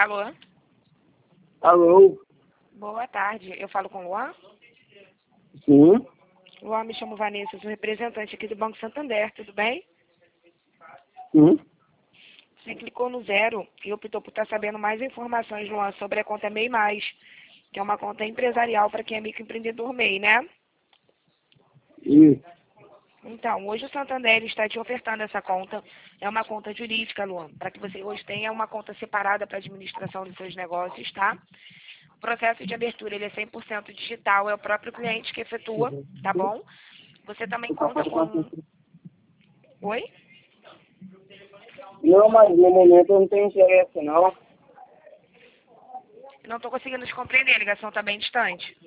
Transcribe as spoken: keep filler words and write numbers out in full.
Alô? Alô? Boa tarde. Eu falo com o Luan? Sim? Luan, me chamo Vanessa, sou representante aqui do Banco Santander, tudo bem? Sim? Você clicou no zero e optou por estar sabendo mais informações, Luan, sobre a conta MEI Mais, que é uma conta empresarial para quem é microempreendedor MEI, né? Isso. Então, hoje o Santander está te ofertando essa conta. É uma conta jurídica, Luan, para que você hoje tenha uma conta separada para a administração dos seus negócios, tá? O processo de abertura ele é cem por cento digital, é o próprio cliente que efetua, tá bom? Você também conta com... Oi? Não, mas no momento eu não tenho interesse, não. Não estou conseguindo te compreender, a ligação está bem distante.